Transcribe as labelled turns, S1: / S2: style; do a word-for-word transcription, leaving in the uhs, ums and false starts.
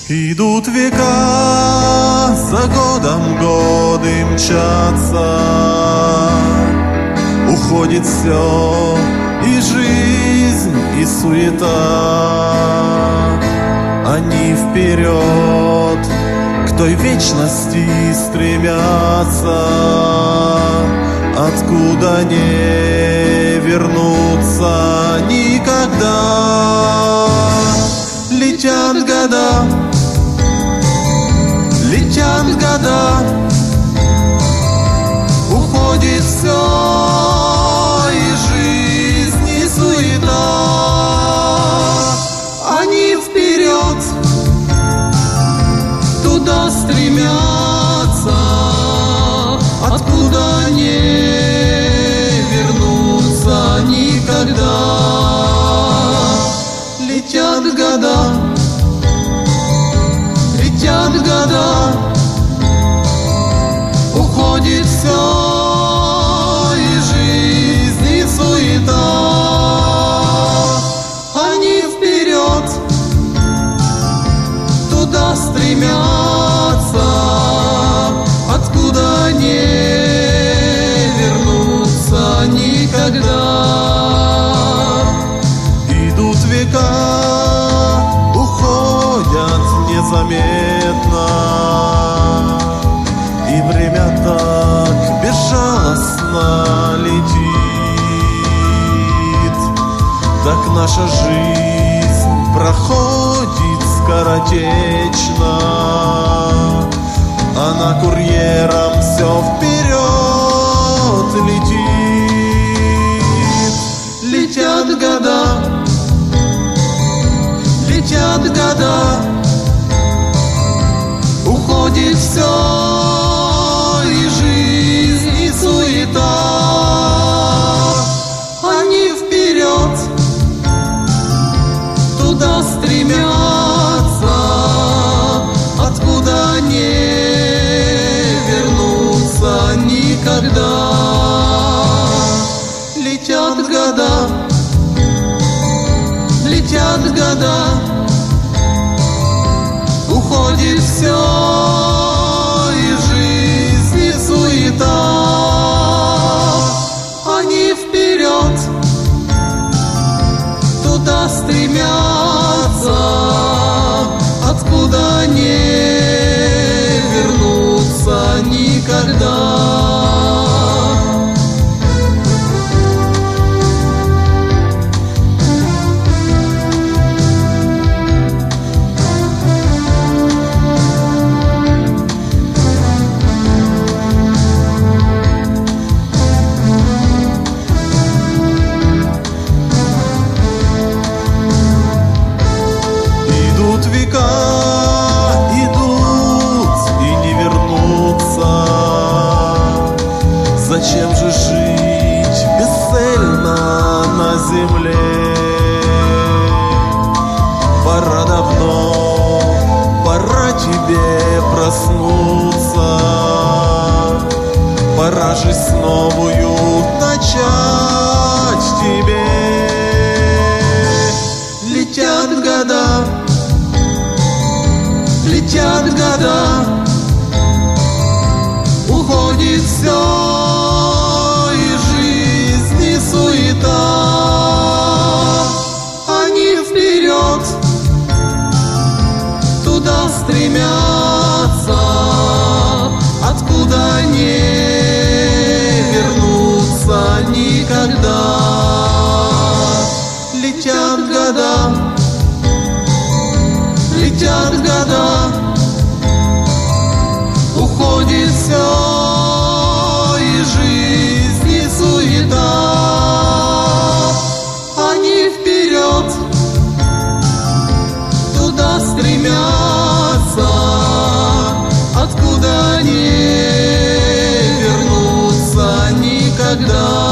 S1: Идут века, за годом годы мчатся, уходит все, и жизнь, и суета. Они вперед к той вечности стремятся, откуда не вернуться никогда. Летят года, летят года, уходит все, и жизнь, и суета. Они вперед, туда стремятся, откуда не вернуться никогда. Летят года, летят года, уходит все, и жизнь, и суета. Они вперед, туда стремятся, откуда не вернуться никогда. Идут века, уходят незаметно, и время так безжалостно летит. Так наша жизнь проходит скоротечно, она курьером все вперед летит. Летят года, летят года, уходит все, и жизнь, и суета. Они вперед, туда стремятся, откуда не вернуться никогда. Летят года, летят года, уходит все, и жизнь, и суета. Они вперед, туда стремятся, откуда не вернуться никогда. Века идут, и не вернутся. Зачем же жить бесцельно на земле? Пора давно, пора тебе проснуться, пора жизнь с новую начать тебе. Летят года, летят года, уходит все, и жизнь, и суета. Они вперед, туда стремятся, откуда не вернуться никогда. Летят года, летят года, уходит все, и жизнь, и суета. Они вперед, туда стремятся, откуда не вернуться никогда.